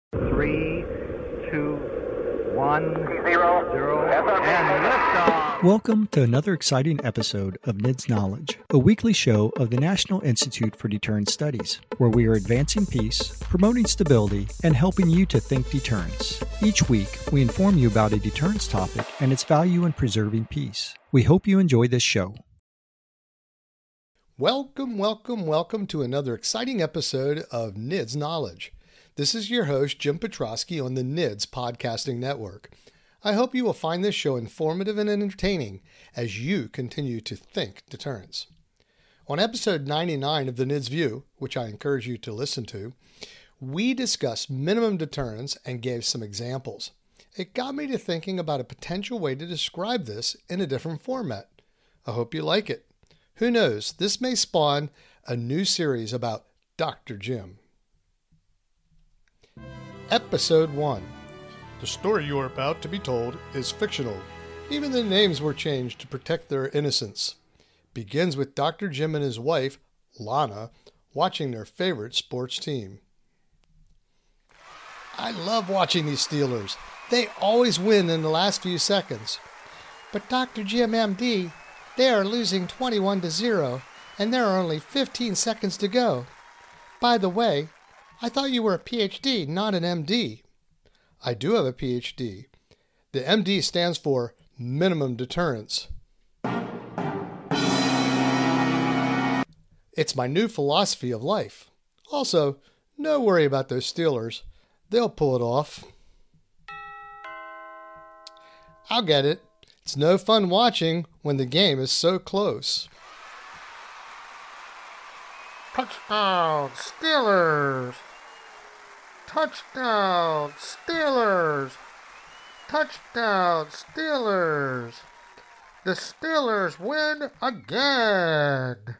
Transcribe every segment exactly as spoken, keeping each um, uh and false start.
Three, two, one, zero, zero, and liftoff. Welcome to another exciting episode of N I D S Knowledge, a weekly show of the National Institute for Deterrence Studies, where we are advancing peace, promoting stability, and helping you to think deterrence. Each week, we inform you about a deterrence topic and its value in preserving peace. We hope you enjoy this show. Welcome, welcome, welcome to another exciting episode of N I D S Knowledge. This is your host, Jim Petrosky, on the N I D S Podcasting Network. I hope you will find this show informative and entertaining as you continue to think deterrence. On episode ninety-nine of the N I D S View, which I encourage you to listen to, we discussed minimum deterrence and gave some examples. It got me to thinking about a potential way to describe this in a different format. I hope you like it. Who knows, this may spawn a new series about Doctor Jim. Episode one. The story you are about to be told is fictional. Even the names were changed to protect their innocence. Begins with Doctor Jim and his wife, Lana, watching their favorite sports team. I love watching these Steelers. They always win in the last few seconds. But Doctor Jim, M D, they are losing twenty-one to zero, and there are only fifteen seconds to go. By the way, I thought you were a P H D, not an M D. I do have a P H D. The M D stands for Minimum Deterrence. It's my new philosophy of life. Also, no worry about those Steelers. They'll pull it off. I'll get it. It's no fun watching when the game is so close. Touchdown, Steelers! Touchdown, Steelers! Touchdown, Steelers! The Steelers win again!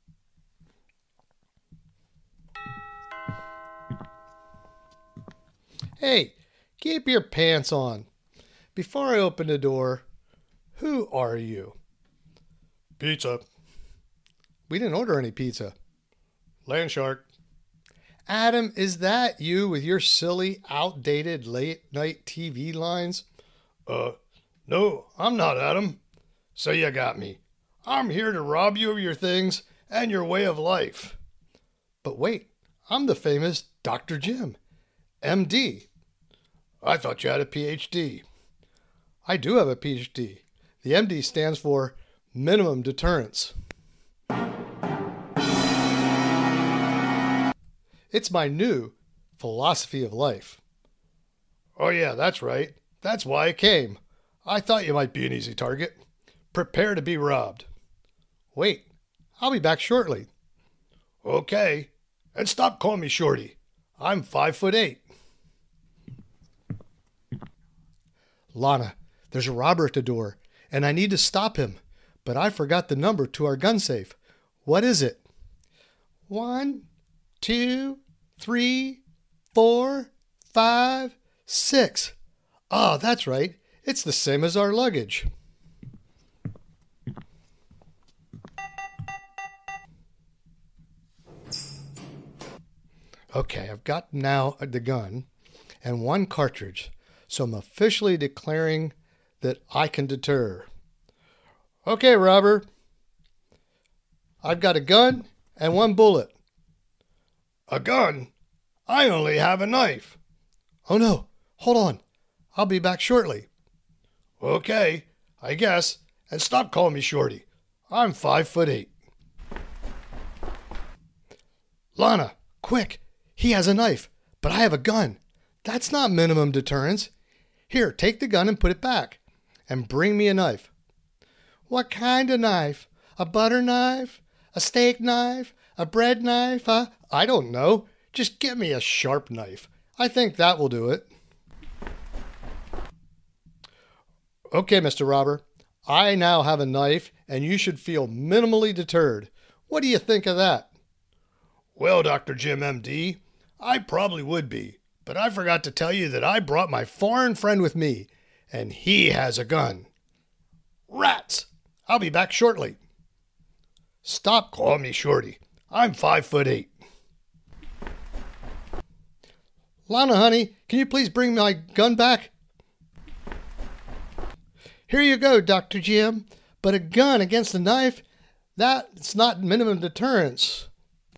Hey, keep your pants on. Before I open the door, who are you? Pizza. We didn't order any pizza. Landshark. Adam, is that you with your silly, outdated late-night T V lines? Uh, no, I'm not Adam. So you got me. I'm here to rob you of your things and your way of life. But wait, I'm the famous Doctor Jim, M D. I thought you had a P H D. I do have a P H D. The M D stands for Minimum Deterrence. It's my new philosophy of life. Oh yeah, that's right. That's why I came. I thought you might be an easy target. Prepare to be robbed. Wait, I'll be back shortly. Okay, and stop calling me Shorty. I'm five foot eight. Lana, there's a robber at the door, and I need to stop him, but I forgot the number to our gun safe. What is it? One, two, three, four, five, six. Ah, that's right. It's the same as our luggage. Okay, I've got now the gun and one cartridge, so I'm officially declaring that I can deter. Okay, robber. I've got a gun and one bullet. A gun? I only have a knife. Oh no, hold on. I'll be back shortly. Okay, I guess, and stop calling me Shorty. I'm five foot eight. Lana, quick, he has a knife, but I have a gun. That's not minimum deterrence. Here, take the gun and put it back, and bring me a knife. What kind of knife? A butter knife? A steak knife? A bread knife? Uh, I don't know. Just get me a sharp knife. I think that will do it. Okay, Mister Robber. I now have a knife, and you should feel minimally deterred. What do you think of that? Well, Doctor Jim, M D, I probably would be, but I forgot to tell you that I brought my foreign friend with me, and he has a gun. Rats! I'll be back shortly. Stop calling me Shorty. I'm five foot eight. Lana, honey, can you please bring my gun back? Here you go, Doctor Jim. But a gun against a knife, that's not minimum deterrence.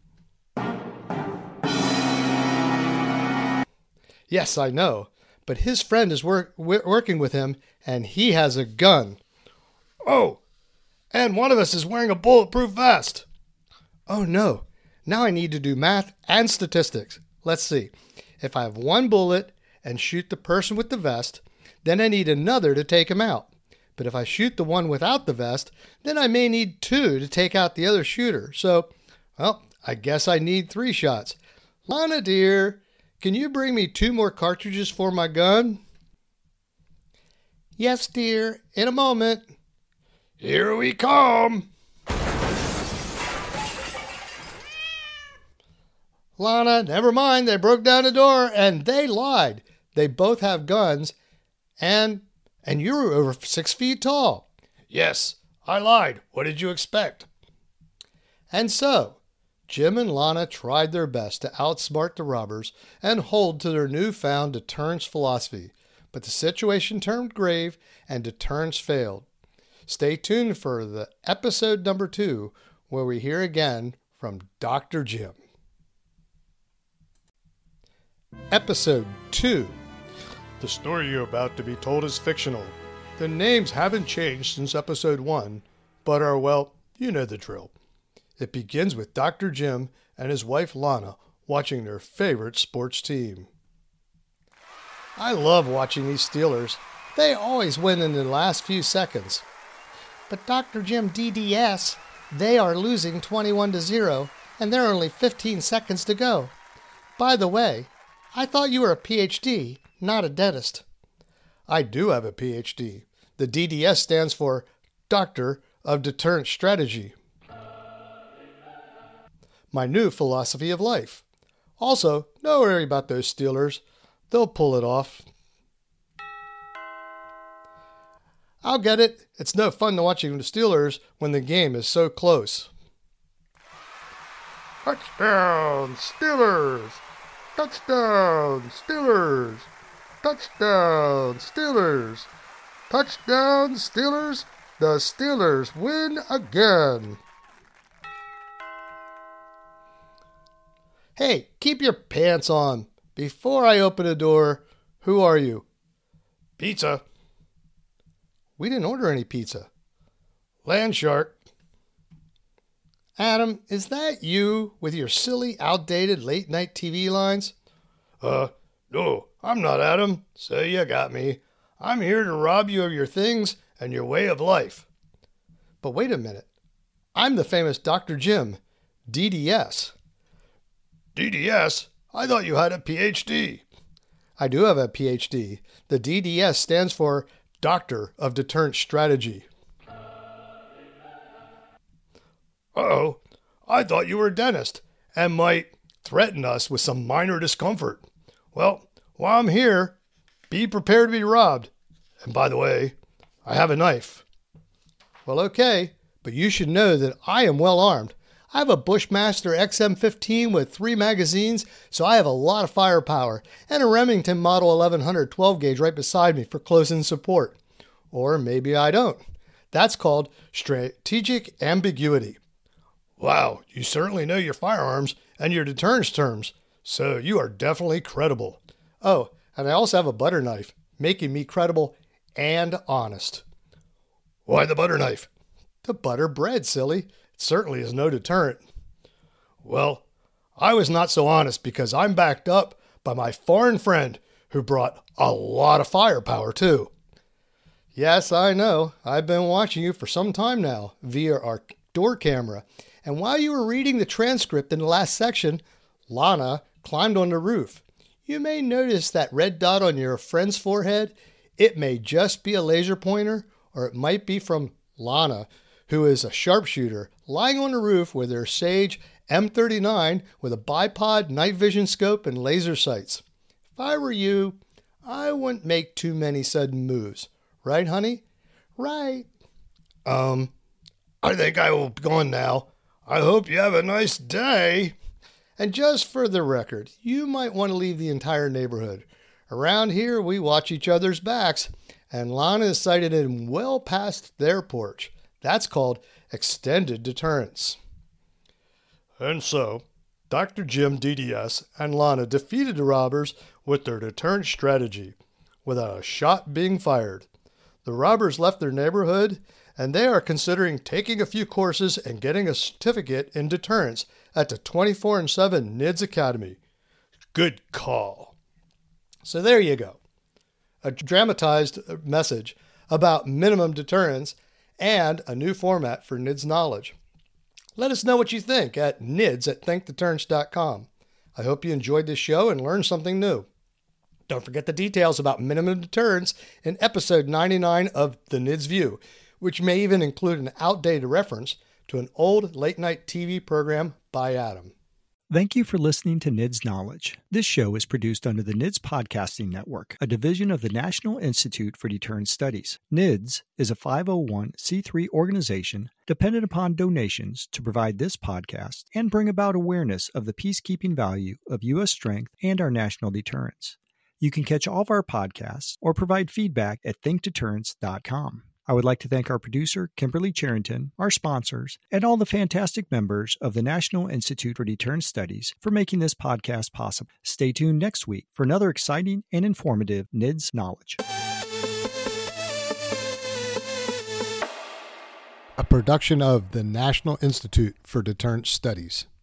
Yes, I know, but his friend is work, working with him, and he has a gun. Oh, and one of us is wearing a bulletproof vest. Oh, no. Now I need to do math and statistics. Let's see. If I have one bullet and shoot the person with the vest, then I need another to take him out. But if I shoot the one without the vest, then I may need two to take out the other shooter. So, well, I guess I need three shots. Lana, dear, can you bring me two more cartridges for my gun? Yes, dear, in a moment. Here we come. Lana, never mind, they broke down the door and they lied. They both have guns and and you're over six feet tall. Yes, I lied. What did you expect? And so, Jim and Lana tried their best to outsmart the robbers and hold to their newfound deterrence philosophy, but the situation turned grave and deterrence failed. Stay tuned for the episode number two, where we hear again from Doctor Jim. Episode two. The story you're about to be told is fictional. The names haven't changed since episode one, but are, well, you know the drill. It begins with Doctor Jim and his wife Lana watching their favorite sports team. I love watching these Steelers. They always win in the last few seconds. But Doctor Jim D D S, they are losing twenty-one to zero, and there are only fifteen seconds to go. By the way, I thought you were a P H D, not a dentist. I do have a P H D. The D D S stands for Doctor of Deterrent Strategy. My new philosophy of life. Also, don't worry about those Steelers. They'll pull it off. I'll get it. It's no fun to watching the Steelers when the game is so close. Touchdown, Steelers! Touchdown, Steelers! Touchdown, Steelers! Touchdown, Steelers! The Steelers win again! Hey, keep your pants on. Before I open the door, who are you? Pizza. We didn't order any pizza. Land shark. Adam, is that you with your silly, outdated late-night T V lines? Uh, no, I'm not Adam, so you got me. I'm here to rob you of your things and your way of life. But wait a minute. I'm the famous Doctor Jim, D D S. D D S? I thought you had a P H D. I do have a P H D. The D D S stands for Doctor of Deterrent Strategy. Uh-oh, I thought you were a dentist and might threaten us with some minor discomfort. Well, while I'm here, be prepared to be robbed. And by the way, I have a knife. Well, okay, but you should know that I am well armed. I have a Bushmaster X M fifteen with three magazines, so I have a lot of firepower, and a Remington Model eleven hundred twelve gauge right beside me for close-in support. Or maybe I don't. That's called strategic ambiguity. Wow, you certainly know your firearms and your deterrence terms, so you are definitely credible. Oh, and I also have a butter knife, making me credible and honest. Why the butter knife? To butter bread, silly. It certainly is no deterrent. Well, I was not so honest because I'm backed up by my foreign friend who brought a lot of firepower too. Yes, I know. I've been watching you for some time now via our door camera. And while you were reading the transcript in the last section, Lana climbed on the roof. You may notice that red dot on your friend's forehead. It may just be a laser pointer, or it might be from Lana, who is a sharpshooter, lying on the roof with her Sage M thirty-nine with a bipod night vision scope and laser sights. If I were you, I wouldn't make too many sudden moves. Right, honey? Right. Um, I think I will be going now. I hope you have a nice day. And just for the record, you might want to leave the entire neighborhood. Around here, we watch each other's backs, and Lana is sighted in well past their porch. That's called extended deterrence. And so, Doctor Jim D D S and Lana defeated the robbers with their deterrence strategy, without a shot being fired. The robbers left their neighborhood, and they are considering taking a few courses and getting a certificate in deterrence at the twenty-four and seven N I D S Academy. Good call. So there you go. A dramatized message about minimum deterrence and a new format for N I D S knowledge. Let us know what you think at nids at think deterrence dot com. I hope you enjoyed this show and learned something new. Don't forget the details about minimum deterrence in episode ninety-nine of The N I D S View, which may even include an outdated reference to an old late-night T V program by Adam. Thank you for listening to N I D S Knowledge. This show is produced under the N I D S Podcasting Network, a division of the National Institute for Deterrence Studies. N I D S is a five oh one c three organization dependent upon donations to provide this podcast and bring about awareness of the peacekeeping value of U S strength and our national deterrence. You can catch all of our podcasts or provide feedback at think deterrence dot com. I would like to thank our producer, Kimberly Charrington, our sponsors, and all the fantastic members of the National Institute for Deterrence Studies for making this podcast possible. Stay tuned next week for another exciting and informative N I D S Knowledge. A production of the National Institute for Deterrence Studies.